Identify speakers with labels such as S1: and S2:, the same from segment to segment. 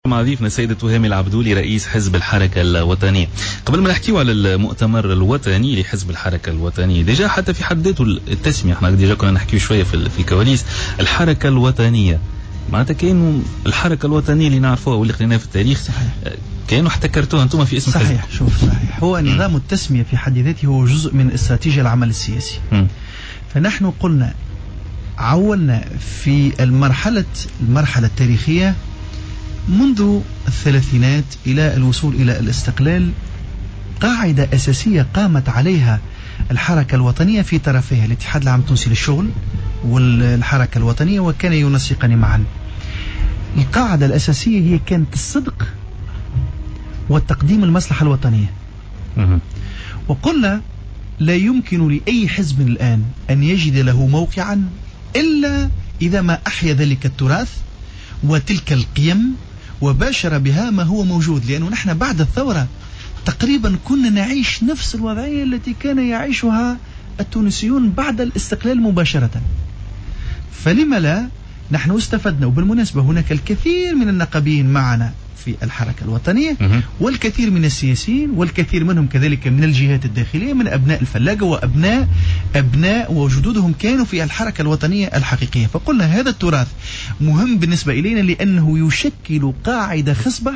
S1: مع ضيفنا السيدة تهامي العبدولي رئيس حزب الحركة الوطنية. قبل ما نحكيو على المؤتمر الوطني لحزب الحركة الوطنية، ديجا حتى في حد ذاته التسمية احنا ديجا كنا نحكيو شوية في الكواليس. الحركة الوطنية معناتها كانوا الحركة الوطنية اللي نعرفوها واللي قريناها في التاريخ، صحيح كانوا احتكرتوها انتم في اسم
S2: صحيح
S1: حزب.
S2: شوف صحيح، هو نظام التسمية في حد ذاته هو جزء من استراتيجية العمل السياسي. فنحن قلنا عولنا في المرحلة التاريخية منذ الثلاثينات إلى الوصول إلى الاستقلال قاعدة أساسية قامت عليها الحركة الوطنية في طرفيها، الاتحاد العام التونسي للشغل والحركة الوطنية، وكان ينسقان معا. القاعدة الأساسية هي كانت الصدق والتقديم المصلحة الوطنية. وقلنا لا يمكن لأي حزب الآن أن يجد له موقعا إلا إذا ما أحيا ذلك التراث وتلك القيم وباشر بها ما هو موجود، لأنه نحن بعد الثورة تقريبا كنا نعيش نفس الوضعية التي كان يعيشها التونسيون بعد الاستقلال مباشرة. فلما لا، نحن استفدنا. وبالمناسبة هناك الكثير من النقابيين معنا في الحركة الوطنية، والكثير من السياسيين، والكثير منهم كذلك من الجهات الداخلية، من أبناء الفلاقة وأبناء وجدودهم كانوا في الحركة الوطنية الحقيقية. فقلنا هذا التراث مهم بالنسبة إلينا لأنه يشكل قاعدة خصبة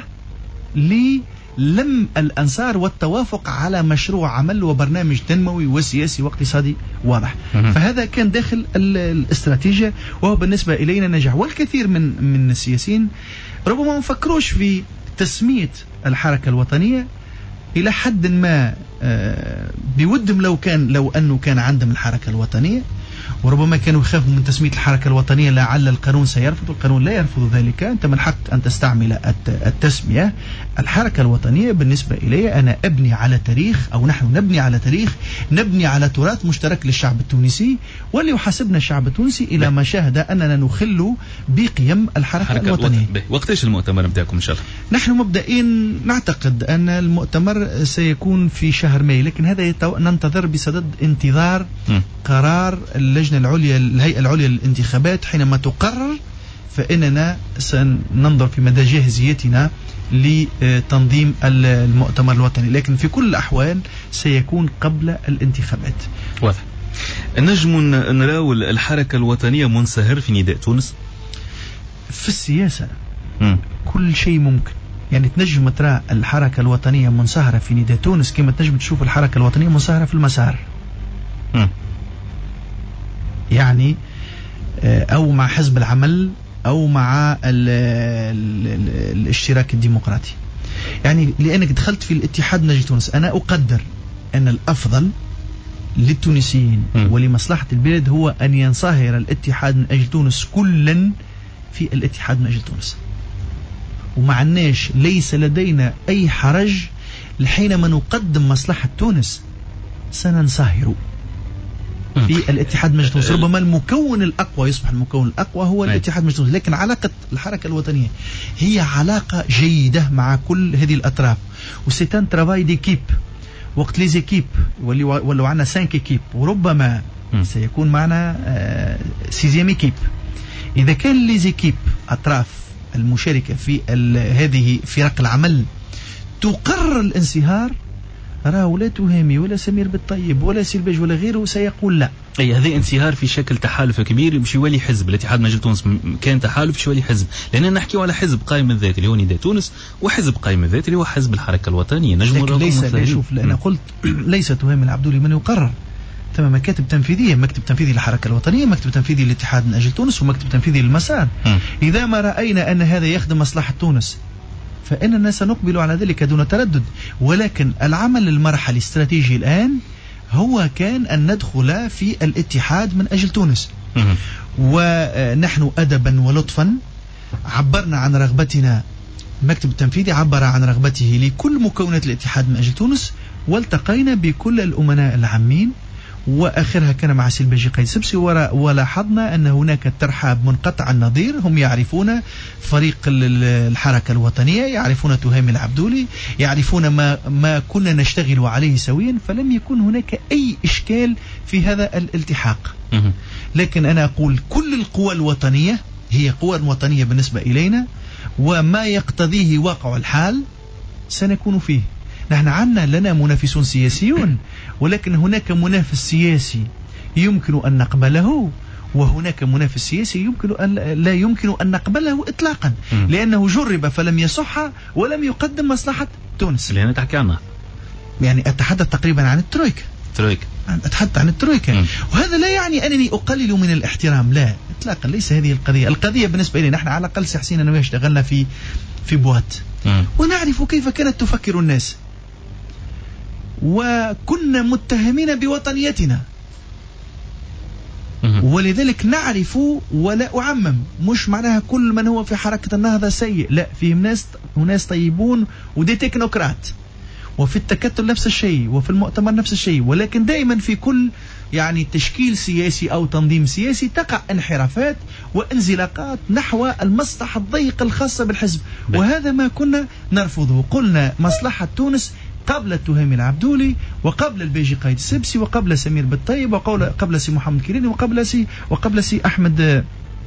S2: للم الأنصار والتوافق على مشروع عمل وبرنامج تنموي وسياسي واقتصادي واضح. فهذا كان داخل الاستراتيجية، وهو بالنسبة إلينا نجح. والكثير من السياسيين ربما ما فكروش في تسمية الحركة الوطنية إلى حد ما، بودهم لو أنه كان عندهم الحركة الوطنية، وربما كانوا يخافوا من تسمية الحركة الوطنية لعل القانون سيرفض. القانون لا يرفض ذلك، أنت من حق أن تستعمل التسمية. الحركة الوطنية بالنسبة إلي أنا أبني على تاريخ، أو نحن نبني على تاريخ، نبني على تراث مشترك للشعب التونسي، واللي يحاسبنا الشعب التونسي إلى ما شاهد أننا نخل بقيم الحركة الوطنية.
S1: وقتاش المؤتمر متاعكم إن شاء الله؟
S2: نحن مبدئيا نعتقد أن المؤتمر سيكون في شهر ماي، لكن هذا ننتظر بصدد انتظار قرار اللجنة العليا، الهيئة العليا للانتخابات. حينما تقرر فإننا سننظر في مدى جاهزيتنا لتنظيم المؤتمر الوطني، لكن في كل الأحوال سيكون قبل الانتخابات.
S1: واضح. نجم نراو الحركة الوطنية منصهر في نداء تونس؟
S2: في السياسة كل شيء ممكن، يعني تنجم ترى الحركة الوطنية منصهرة في نداء تونس كما تنجم تشوف الحركة الوطنية منصهرة في المسار. يعني أو مع حزب العمل أو مع الاشتراك الديمقراطي. يعني لأنك دخلت في الاتحاد من أجل تونس، أنا أقدر أن الأفضل للتونسيين ولمصلحة البلاد هو أن ينصهر الاتحاد من أجل تونس كلا في الاتحاد من أجل تونس، ومعناش ليس لدينا أي حرج حينما نقدم مصلحة تونس سننصهر في الاتحاد من أجل تونس. ربما المكون الأقوى يصبح المكون الأقوى هو الاتحاد من أجل تونس، لكن علاقة الحركة الوطنية هي علاقة جيدة مع كل هذه الأطراف، وسيتان ترافاي ديكيب. وقت لي زيكيب ولو عنا 5 ايكيب، وربما سيكون معنا 6 ايكيب. إذا كان لي زيكيب أطراف المشاركة في هذه فرق العمل تقرر الانصهار، راه لا تهامي ولا سمير بالطيب ولا سيلباج ولا غيره سيقول لا.
S1: أي هذا انصهار في شكل تحالف كبير باش يولي حزب. الاتحاد من أجل تونس كان تحالف باش يولي حزب، لأننا نحكيو على حزب قائم الذات اللي هو نداء تونس، وحزب قائم الذات اللي هو حزب الحركة الوطنية. نجم
S2: ليس شوف، لأن قلت ليس تهامي العبدولي من يقرر. ثم مكاتب تنفيذية، مكتب تنفيذي للحركة الوطنية، مكتب تنفيذي للاتحاد من أجل تونس، ومكتب تنفيذي للمسار. إذا ما رأينا أن هذا يخدم مصلحة تونس فإننا سنقبل على ذلك دون تردد. ولكن العمل المرحلي الاستراتيجي الآن هو كان أن ندخل في الاتحاد من أجل تونس. ونحن أدبا ولطفا عبرنا عن رغبتنا، المكتب التنفيذي عبر عن رغبته لكل مكونات الاتحاد من أجل تونس، والتقينا بكل الأمناء العامين، وآخرها كان مع سيلباجي قيد سبسي. ولاحظنا أن هناك ترحاب منقطع النظير، هم يعرفون فريق الحركة الوطنية، يعرفون تهامي العبدولي، يعرفون ما كنا نشتغل عليه سويا، فلم يكن هناك أي إشكال في هذا الالتحاق. لكن أنا أقول كل القوى الوطنية هي قوى وطنية بالنسبة إلينا، وما يقتضيه واقع الحال سنكون فيه. نحن لنا منافسون سياسيون، ولكن هناك منافس سياسي يمكن أن نقبله، وهناك منافس سياسي لا يمكن أن نقبله إطلاقا، لأنه جرب فلم يصح ولم يقدم مصلحة تونس.
S1: اللي أنا تحكي عنها
S2: يعني أتحدث تقريبا عن الترويكا. أتحدث عن الترويكا. وهذا لا يعني أنني أقلل من الاحترام، لا إطلاقا، ليس هذه القضية بالنسبة لي. نحن على الأقل سي حسين أنا اشتغلنا في بوات، ونعرف كيف كانت تفكر الناس، وكنا متهمين بوطنيتنا، ولذلك نعرف ولا أعمم. مش معناها كل من هو في حركة النهضة سيء، لا، فيهم ناس طيبون ودي تكنوقراط، وفي التكتل نفس الشيء، وفي المؤتمر نفس الشيء. ولكن دائما في كل يعني تشكيل سياسي أو تنظيم سياسي تقع انحرافات وانزلاقات نحو المصلحة الضيقة الخاصة بالحزب، وهذا ما كنا نرفضه. قلنا مصلحة تونس قبل التهامي العبدولي، وقبل البيجي قايد السبسي، وقبل سمير بالطيب، وقبل سي محمد كيريني، وقبل سي أحمد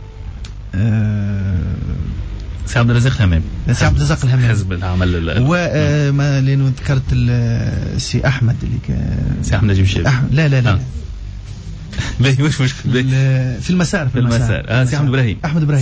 S1: سي عبد الرزاق الهمامي.
S2: سي عبد الرزاق الهمامي
S1: حزب العمل
S2: وما لأنه ذكرت سي أحمد اللي
S1: سي أحمد نجيب شيب.
S2: لا
S1: مش مشكلة
S2: في المسار
S1: سي أحمد إبراهيم.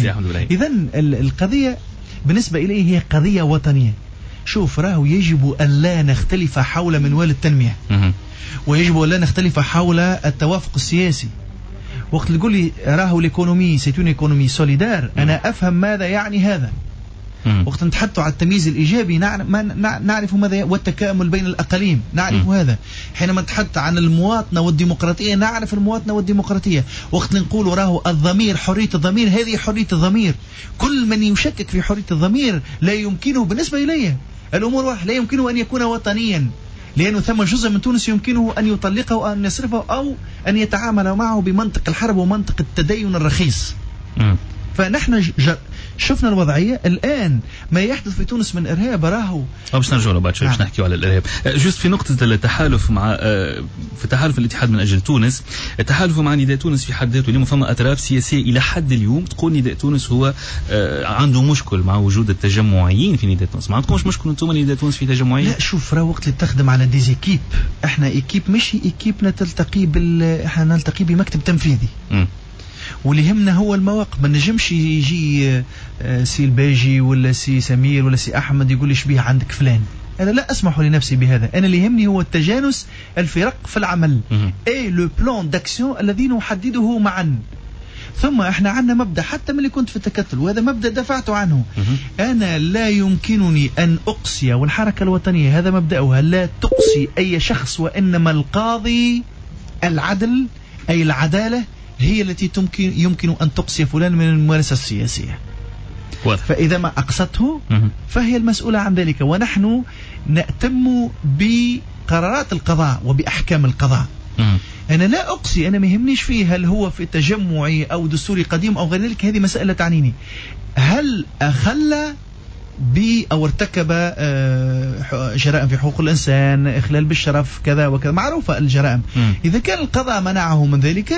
S2: إذن القضية بالنسبة إليه هي قضية وطنية. شوف، راهو يجب أن لا نختلف حول منوال التنمية، ويجب أن لا نختلف حول التوافق السياسي. وقت اللي تقول لي راهو الإيكونومي سيتون إيكونومي سوليدار، أنا أفهم ماذا يعني هذا. وقت نتحدث على التمييز الإيجابي نعرف ماذا، والتكامل بين الأقاليم نعرف هذا. حينما نتحدث عن المواطنة والديمقراطية نعرف المواطنة والديمقراطية. وقت نقول راهو الضمير، حرية الضمير، هذه حرية الضمير. كل من يشكك في حرية الضمير لا يمكنه، بالنسبة إلي الأمور واحد، لا يمكنه أن يكون وطنيا، لأنه ثم جزء من تونس يمكنه أن يطلقه أو أن يصرفه أو أن يتعامل معه بمنطق الحرب ومنطق التدين الرخيص. فنحن شفنا الوضعية الآن ما يحدث في تونس من إرهاب. راهو
S1: باش نرجع له بعد شوي باش نحكيو على الإرهاب. جوست في نقطة التحالف مع في تحالف الاتحاد من أجل تونس، التحالف مع نداء تونس في حد ذاته. اليوم فما أطراف سياسية إلى حد اليوم تقول نداء تونس هو عنده مشكل مع وجود التجمعيين في نداء تونس. ما عندكمش مشكل أنتم نداء تونس في تجمعيين؟
S2: لا، شوف، راه وقت اللي تخدم على ديزيكيب، احنا ايكيب مش ايكيب احنا نلتقي بمكتب تنفيذي. واللي يهمنا هو المواقف. ما نجمش يجي سي الباجي ولا سي سمير ولا سي أحمد يقول لي شبيه عندك فلان. أنا لا أسمح لنفسي بهذا. أنا اللي يهمني هو التجانس الفرق في العمل، اي لو بلان داكسيون الذي نحدده معا. ثم احنا عندنا مبدأ حتى من اللي كنت في التكتل، وهذا مبدأ دفعت عنه. أنا لا يمكنني أن أقصي، والحركة الوطنية هذا مبدأها، لا تقصي أي شخص، وإنما القاضي العدل أي العدالة هي التي يمكن أن تقصي فلان من الممارسة السياسية. فإذا ما أقصته فهي المسؤولة عن ذلك، ونحن نأتم بقرارات القضاء وبأحكام القضاء. أنا لا أقصي، أنا ما يهمنيش فيه هل هو في تجمعي أو دستوري قديم أو غير ذلك، هذه مسألة تعنيني. هل أخل أو ارتكب جرائم في حقوق الإنسان، إخلال بالشرف، كذا وكذا، معروفة الجرائم. إذا كان القضاء منعه من ذلك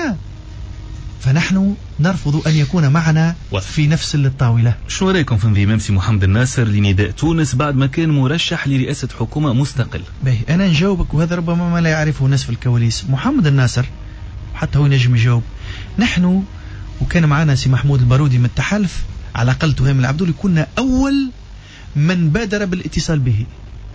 S2: فنحن نرفض أن يكون معنا في نفس الطاولة.
S1: شو رأيكم في انضمام سي محمد الناصر لنداء تونس بعد ما كان مرشح لرئاسة حكومة مستقل؟
S2: أنا نجاوبك، وهذا ربما ما لا يعرفه الناس في الكواليس. محمد الناصر حتى هو نجم يجاوب. نحن وكان معنا سي محمود البارودي من التحالف، على الأقل تهامي العبدولي، كنا أول من بادر بالاتصال به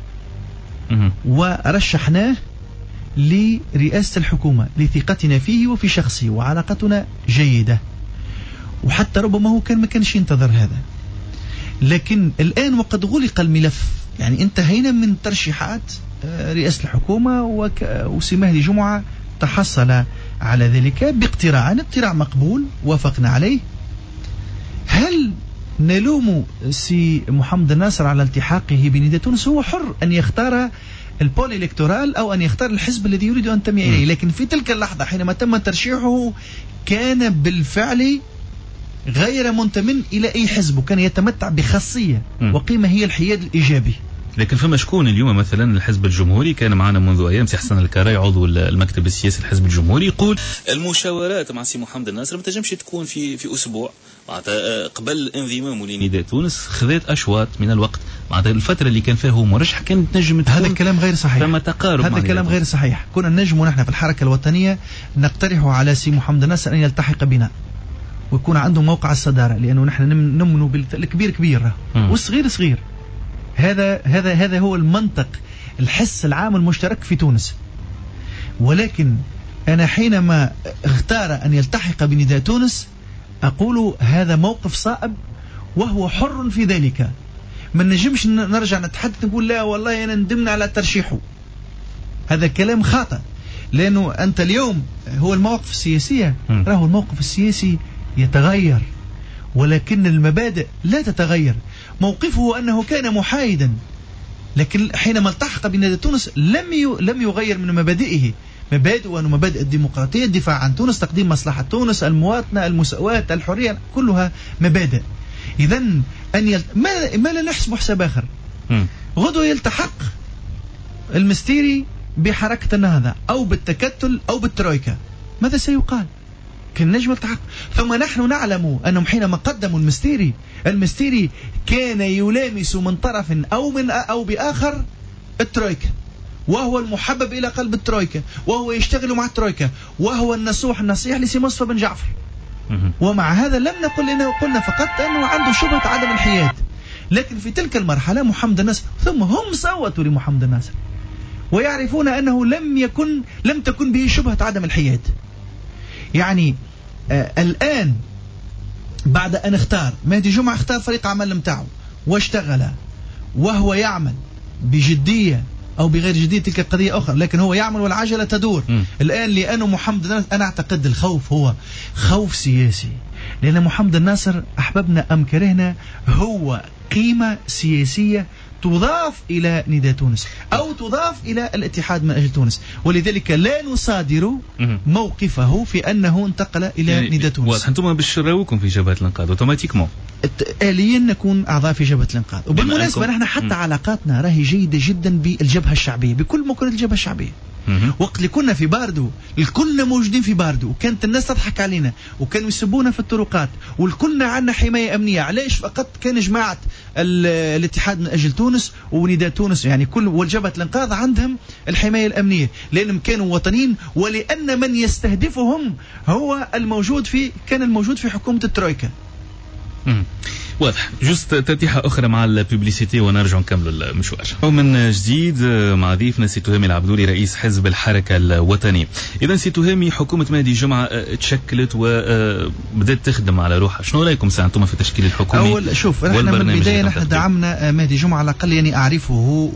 S2: ورشحناه لرئاسة الحكومة لثقتنا فيه وفي شخصه، وعلاقتنا جيدة. وحتى ربما هو ما كانش ينتظر هذا. لكن الآن وقد غلق الملف، يعني انتهينا من ترشيحات رئاسة الحكومة، وسي مهدي جمعة تحصل على ذلك باقتراع مقبول وافقنا عليه. هل نلوم سي محمد الناصر على التحاقه بنداء تونس؟ هو حر أن يختار البول إلكتورال أو أن يختار الحزب الذي يريد أن ينتمي إليه. لكن في تلك اللحظة حينما تم ترشيحه كان بالفعل غير منتمٍ إلى أي حزب، وكان يتمتع بخاصية وقيمة هي الحياد الإيجابي.
S1: لكن فما شكون اليوم مثلا الحزب الجمهوري كان معنا منذ ايام سي حسن الكراي عضو المكتب السياسي الحزب الجمهوري يقول المشاورات مع سي محمد الناصر ما تنجمش تكون في اسبوع، معناتها قبل انضمامه لنداء تونس خذت اشواط من الوقت، معناتها الفتره اللي كان فيها هو مرشح كانت نجم تكون.
S2: هذا الكلام غير صحيح.
S1: فما تقارب.
S2: هذا كلام غير صحيح. كنا نجم نحن في الحركه الوطنيه نقترح على سي محمد الناصر ان يلتحق بنا ويكون عنده موقع الصداره، لانه نحن نمنوا بالكبير كبير والصغير صغير. هذا هو المنطق، الحس العام المشترك في تونس. ولكن أنا حينما اختار أن يلتحق بنداء تونس أقول هذا موقف صائب وهو حر في ذلك. ما نجمش نرجع نتحدث نقول لا والله أنا ندمنا على ترشيحه، هذا كلام خاطئ. لأنه أنت اليوم هو المواقف السياسية، راهو الموقف السياسي يتغير ولكن المبادئ لا تتغير. موقفه أنه كان محايدا، لكن حينما التحق بنداء تونس لم يغير من مبادئه، مبادئ مبادئ الديمقراطية، الدفاع عن تونس، تقديم مصلحة تونس، المواطنة، المساواة، الحرية، كلها مبادئ. إذن ما لا نحسب حساب آخر. غدوة يلتحق المستيري بحركة النهضة أو بالتكتل أو بالترويكا، ماذا سيقال؟ كان نجم التحق. ثم نحن نعلم أنهم حينما قدموا المستيري كان يلامس من طرف أو بآخر الترويكا، وهو المحبب إلى قلب الترويكا، وهو يشتغل مع الترويكا، وهو النصيح لسي مصطفى بن جعفر. ومع هذا لم نقل إنه، قلنا فقط أنه عنده شبهة عدم الحياد. لكن في تلك المرحلة محمد الناصر، ثم هم صوتوا لمحمد الناصر ويعرفون أنه لم تكن به شبهة عدم الحياد. يعني الآن بعد أن اختار مهدي جمعة، اختار فريق عمل متاعه واشتغل وهو يعمل بجدية أو بغير جدية تلك قضية أخرى، لكن هو يعمل والعجلة تدور. الآن لأنه محمد الناصر، أنا أعتقد الخوف هو خوف سياسي، لأن محمد الناصر أحببنا أم كرهنا هو قيمة سياسية تضاف إلى نداء تونس أو تضاف إلى الاتحاد من أجل تونس، ولذلك لا نصادر موقفه في أنه انتقل إلى يعني نداء تونس.
S1: واضح أنتم بشراوكم في جبهة الإنقاذ اوتوماتيكمون
S2: آليا نكون أعضاء في جبهة الإنقاذ. وبالمناسبة نحن حتى علاقاتنا راهي جيدة جدا بالجبهة الشعبية، بكل مكونات الجبهة الشعبية. وقت اللي كنا في باردو الكلنا موجودين في باردو، وكانت الناس تضحك علينا وكانوا يسبونا في الطرقات، والكلنا عنا حماية أمنية. علاش؟ فقط كان جماعة الاتحاد من أجل تونس ونداء تونس، يعني كل والجبهة الإنقاذ عندهم الحماية الأمنية، لأنهم كانوا وطنيين، ولأن من يستهدفهم هو كان الموجود في حكومة الترويكا.
S1: واضح. جست تتيحة أخرى مع الببليسيتي ونرجع نكمل المشوار. ومن جديد مع ضيفنا سي تهامي العبدولي رئيس حزب الحركة الوطنية. إذا سي تهامي، حكومة مهدي جمعة تشكلت وبدأت تخدم على روحها، شنو رأيكم أنتم في تشكيل الحكومة؟
S2: أول شوف، نحن من البداية نحن دعمنا مهدي جمعة على الأقل، يعني أعرفه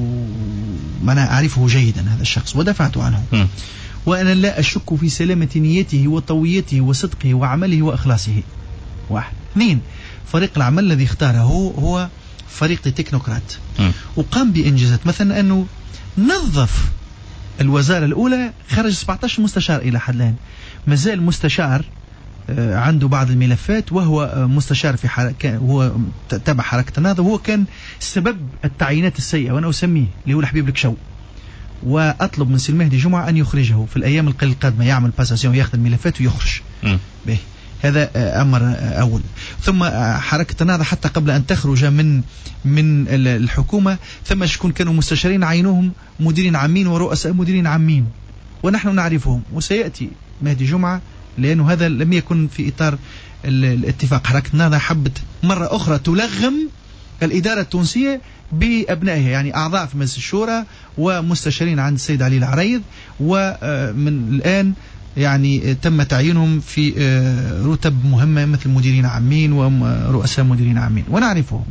S2: أنا أعرفه جيدا هذا الشخص ودفعت عنه. وأنا لا أشك في سلامة نيته وطويته وصدقه وعمله وإخلاصه. 1. 2. فريق العمل الذي اختاره هو فريق تكنوقراط، وقام بإنجازات، مثلا أنه نظف الوزارة الأولى، خرج 17 مستشار إلى حد الآن. مازال مستشار عنده بعض الملفات، وهو مستشار في هو تبع حركة النهضة، وهو كان سبب التعيينات السيئة، وأنا أسميه اللي هو الحبيب الكشو. وأطلب من سي مهدي جمعة أن يخرجه في الأيام القليلة القادمة، يعمل باساسيون، ياخذ الملفات ويخرج به. هذا أمر أول. ثم حركة النهضة حتى قبل أن تخرج من الحكومة، ثم شكون كانوا مستشارين عينوهم مديرين عامين ورؤساء مديرين عامين، ونحن نعرفهم. وسيأتي مهدي جمعة، لأنه هذا لم يكن في إطار الاتفاق. حركة النهضة حبت مرة أخرى تلغم الإدارة التونسية بأبنائها، يعني أعضاء في مجلس الشورى ومستشارين عند السيد علي العريض، ومن الآن يعني تم تعيينهم في رتب مهمة مثل مديرين عامين ورؤساء مديرين عامين، ونعرفهم.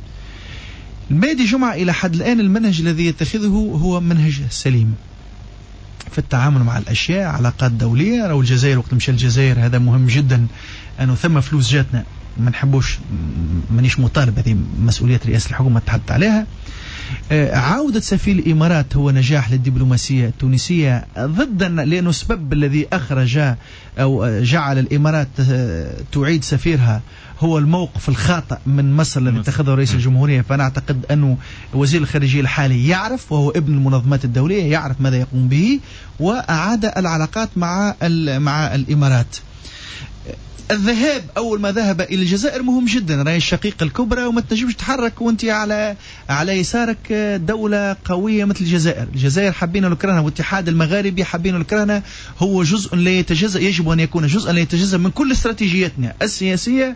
S2: مهدي جمعة إلى حد الآن المنهج الذي يتخذه هو منهج سليم في التعامل مع الأشياء، علاقات دولية. أو الجزائر، وقت مشى الجزائر هذا مهم جدا، أنه ثم فلوس جاتنا ما نحبوش، مانيش مطالب، هذه مسؤولية رئاسة الحكومة تحدث عليها. عودة سفير الإمارات هو نجاح للدبلوماسية التونسية ضدا، لأنه السبب الذي أخرج أو جعل الإمارات تعيد سفيرها هو الموقف الخاطئ من مصر الذي اتخذه رئيس الجمهورية. فأنا أعتقد أنه وزير الخارجية الحالي يعرف، وهو ابن المنظمات الدولية، يعرف ماذا يقوم به، وأعاد العلاقات مع الإمارات. الذهاب أول ما ذهب إلى الجزائر مهم جدا، راهي الشقيقة الكبرى وما تنجمش تتحرك وانت على يسارك دولة قوية مثل الجزائر. الجزائر حابين الكرهنة، والاتحاد المغاربي حابين الكرهنة، هو جزء لا يتجزأ، يجب أن يكون جزءا لا يتجزأ من كل استراتيجياتنا السياسية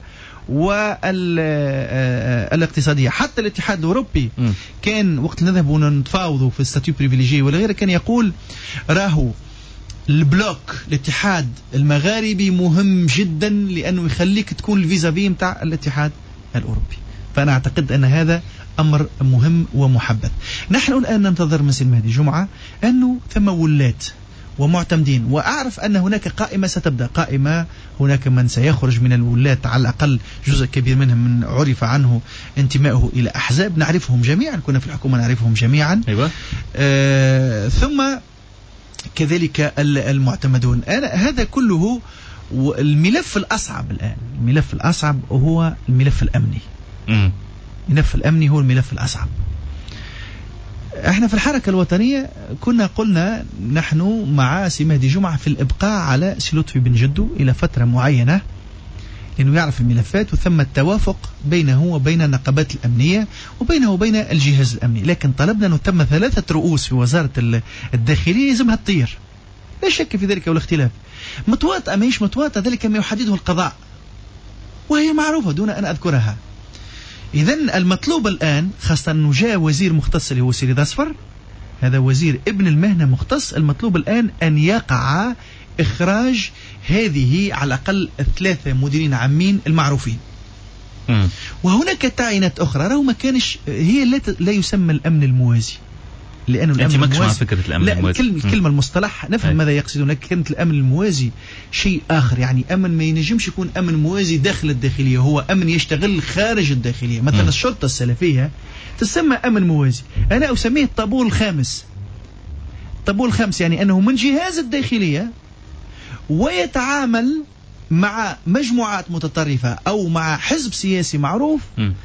S2: والاقتصادية. حتى الاتحاد الأوروبي كان وقت نذهب ونتفاوضوا في الستاتيو بريفيليجي ولا غيره كان يقول راهو البلوك الاتحاد المغاربي مهم جدا لأنه يخليك تكون الفيزافي متاع الاتحاد الأوروبي. فأنا أعتقد أن هذا أمر مهم ومحبذ. نحن الآن ننتظر من سي المهدي جمعة أنه ثم ولات ومعتمدين، وأعرف أن هناك قائمة ستبدأ، قائمة هناك من سيخرج من الولاة، على الأقل جزء كبير منهم من عرف عنه انتمائه إلى أحزاب نعرفهم جميعا، كنا في الحكومة نعرفهم جميعا.
S1: أيوة.
S2: ثم كذلك المعتمدون. هذا كله الملف الأصعب الآن، الملف الأصعب هو الملف الأمني. الملف الأمني هو الملف الأصعب. احنا في الحركة الوطنية كنا قلنا نحن مع سي مهدي جمعة في الإبقاء على سي لطفي بن جدو إلى فترة معينة، لأنه يعرف الملفات وثم التوافق بينه وبين النقابات الأمنية وبينه وبين الجهاز الأمني. لكن طلبنا أنه تم 3 رؤوس في وزارة الداخلية يلزمها تطير، لا شك في ذلك ولا اختلاف. متواطئة ماهيش متواطئة ذلك ما يحدده القضاء، وهي معروفة دون أن أذكرها. إذن المطلوب الآن، خاصة أنه جاء وزير مختص اللي هو سي رضا صفر، هذا وزير ابن المهنة مختص، المطلوب الآن أن يقع إخراج هذه على الأقل 3 مديرين عامين المعروفين. وهناك تعيينات أخرى راهو ما كانش، هي لا يسمى الأمن الموازي، لأنه الأمن الموازي مع
S1: فكرة الأمن الموازي.
S2: الكلمة المصطلح نفهم ماذا يقصدون، لكن كلمة الأمن الموازي شيء آخر. يعني أمن ما ينجمش يكون أمن موازي داخل الداخلية، هو أمن يشتغل خارج الداخلية. مثلا الشرطة السلفية تسمى أمن موازي، أنا أسميه الطابور الخامس. الطابور الخامس يعني أنه من جهاز الداخلية ويتعامل مع مجموعات متطرفة أو مع حزب سياسي معروف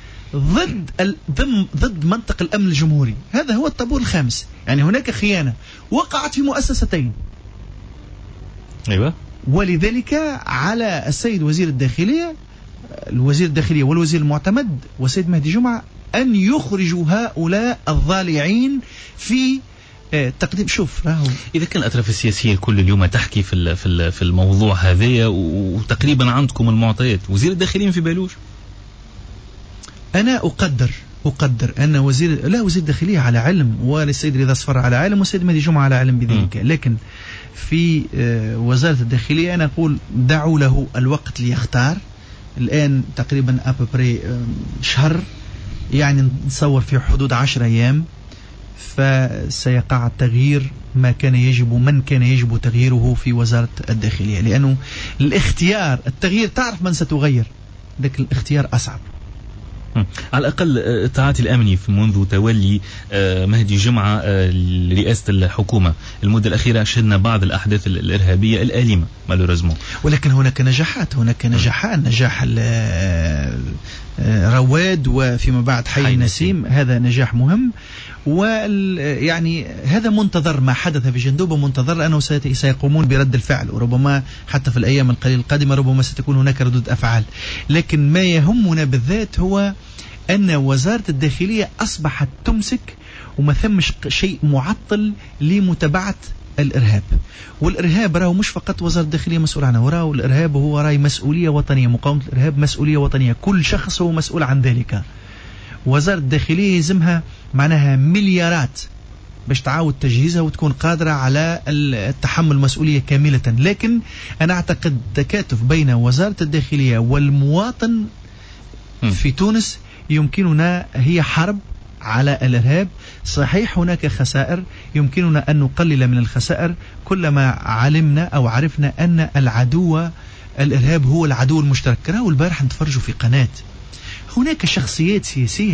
S2: ضد منطق الأمن الجمهوري. هذا هو الطابور الخامس. يعني هناك خيانة وقعت في مؤسستين.
S1: أيوة.
S2: ولذلك على السيد وزير الداخلية، الوزير الداخلية والوزير المعتمد والسيد مهدي جمعة أن يخرجوا هؤلاء الضالعين في تقديم. شوف راهو
S1: إذا كان الأطراف السياسية كل اليوم تحكي في الموضوع هذا، وتقريبا عندكم المعطيات، وزير الداخلية في بالوش.
S2: أنا أقدر أن وزير الداخلية على علم، والسيد رضا صفر على علم، والسيد مهدي جمعة على علم بذلك. لكن في وزارة الداخلية أنا أقول دعوا له الوقت ليختار. الآن تقريبا أبري شهر، يعني نتصور في حدود 10 أيام فسيقع التغيير من كان يجب تغييره في وزارة الداخلية. لأنه التغيير تعرف من ستغير، لكن الاختيار أصعب.
S1: على الأقل التعاطي الأمني منذ تولي مهدي جمعة لرئاسة الحكومة المدة الأخيرة شهدنا بعض الأحداث الإرهابية الآلمة مالوريزمون.
S2: ولكن هناك نجاحات، نجاح رواد وفيما بعد حي النسيم، هذا نجاح مهم. ويعني هذا منتظر، ما حدث في جندوبة منتظر، لأنه سيقومون برد الفعل، وربما حتى في الأيام القليلة القادمة ربما ستكون هناك ردود أفعال. لكن ما يهمنا بالذات هو أن وزارة الداخلية أصبحت تمسك وما ثمش شيء معطل لمتابعة الإرهاب. والإرهاب راهو مش فقط وزارة الداخلية مسؤول عنه، راهو الإرهاب هو راي مسؤولية وطنية، مقاومة الإرهاب مسؤولية وطنية، كل شخص هو مسؤول عن ذلك. وزارة الداخلية يلزمها معناها مليارات باش تعاود تجهيزها وتكون قادرة على التحمل المسؤولية كاملة. لكن أنا أعتقد تكاتف بين وزارة الداخلية والمواطن في تونس يمكننا، هي حرب على الإرهاب. صحيح هناك خسائر، يمكننا أن نقلل من الخسائر كلما علمنا أو عرفنا أن الإرهاب هو العدو المشترك. راهو البارح نتفرجوا في قناة، هناك شخصيات سياسية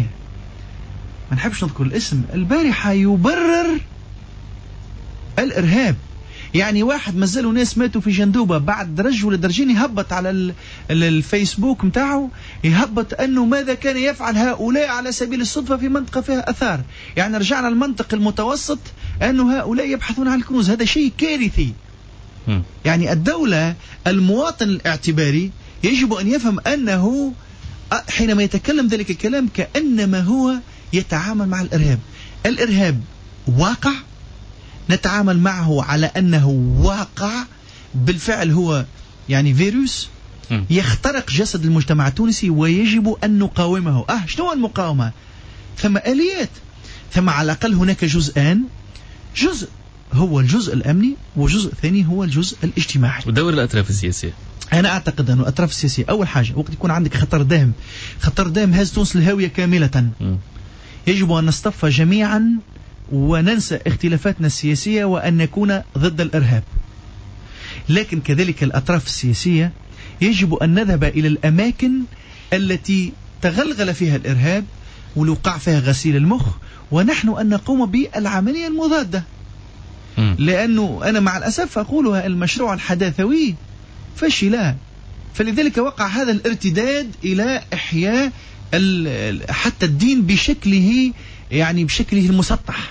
S2: ما نحبش نذكر الاسم، البارحة يبرر الإرهاب، يعني واحد مازالوا ناس ماتوا في جندوبة بعد رجل درجين يهبط على الفيسبوك متاعه، يهبط أنه ماذا كان يفعل هؤلاء على سبيل الصدفة في منطقة فيها أثار. يعني رجعنا المنطق المتوسط أنه هؤلاء يبحثون عن الكنوز. هذا شيء كارثي. يعني الدولة، المواطن الاعتباري يجب أن يفهم أنه حينما يتكلم ذلك الكلام كأنما هو يتعامل مع الإرهاب. الإرهاب واقع، نتعامل معه على أنه واقع بالفعل، هو يعني فيروس يخترق جسد المجتمع التونسي ويجب أن نقاومه. شنو المقاومة؟ ثم آليات، ثم على الأقل هناك جزءان، جزء هو الجزء الأمني وجزء ثاني هو الجزء الاجتماعي.
S1: ودور الأطراف السياسية،
S2: أنا أعتقد أن الأطراف السياسية أول حاجة وقت يكون عندك خطر دائم هز تونس الهاوية كاملة، يجب أن نصطف جميعا وننسى اختلافاتنا السياسية وأن نكون ضد الإرهاب. لكن كذلك الأطراف السياسية يجب أن نذهب إلى الأماكن التي تغلغل فيها الإرهاب ولوقع فيها غسيل المخ، ونحن أن نقوم بالعملية المضادة. لأنه أنا مع الأسف أقولها، المشروع الحداثوي فشل، فلذلك وقع هذا الارتداد إلى إحياء حتى الدين بشكله، يعني بشكله المسطح.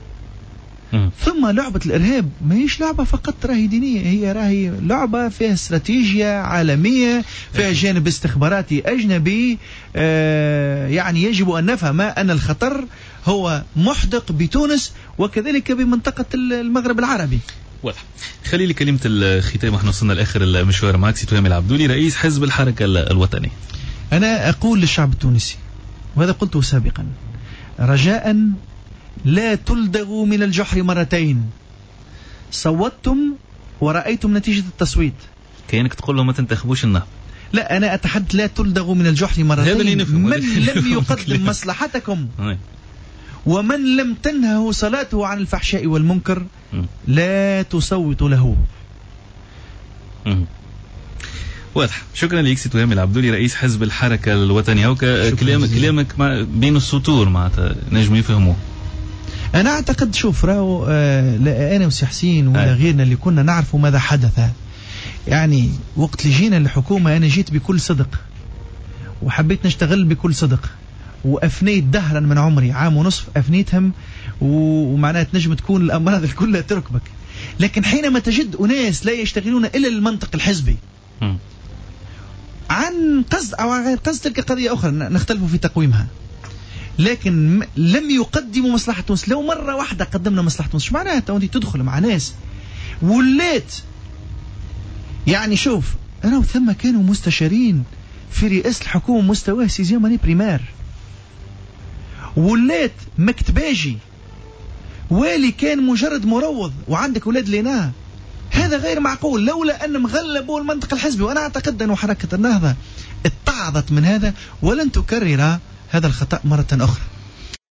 S2: ثم لعبة الإرهاب ما هيش لعبة فقط راهي دينية، راهي لعبة فيها استراتيجية عالمية، فيها جانب استخباراتي أجنبي. يعني يجب أن نفهم أن الخطر هو محدق بتونس وكذلك بمنطقة المغرب العربي.
S1: واضح. خلي لي كلمة الختام، احنا وصلنا لآخر المشوار معك سي تهام العبدولي، رئيس حزب الحركة الوطني.
S2: أنا أقول للشعب التونسي، وهذا قلته سابقا، رجاء لا تلدغوا من الجحر مرتين. صوتتم ورأيتم نتيجة التصويت،
S1: كأنك تقول لهم ما تنتخبوش النهضة.
S2: لا، أنا أتحدث لا تلدغوا من الجحر مرتين. من لم يقدم مصلحتكم ومن لم تنهه صلاته عن الفحشاء والمنكر لا تصوت له.
S1: واضح. شكرا لك سي تهام العبدولي، رئيس حزب الحركة الوطني. كلامك بين السطور معناتها نجم يفهموه.
S2: أنا أعتقد، شوف راهو، أنا وسي حسين ولا غيرنا اللي كنا نعرف ماذا حدث، يعني وقت اللي جينا للحكومة أنا جيت بكل صدق وحبيت نشتغل بكل صدق، وأفنيت دهرا من عمري، عام ونصف أفنيتهم، ومعناها تنجم تكون الأمراض الكلها تركبك. لكن حينما تجد أناس لا يشتغلون إلا المنطق الحزبي عن قصد أو عن غير قصد، تلك قضية أخرى نختلف في تقويمها، لكن لم يقدموا مصلحة تونس. لو مرة واحدة قدمنا مصلحة تونس، معناها أنت تدخل مع ناس وليت، يعني شوف، أنا ثم كانوا مستشارين في رئاسة الحكومة مستوى سيزيام ماني بريمير، وليت مكتباجي، والي كان مجرد مروض وعندك ولاد لنا. هذا غير معقول لولا أن مغلبوا المنطق الحزبي. وأنا أعتقد أن حركة النهضة اتعظت من هذا ولن تكرر هذا الخطأ مرة أخرى.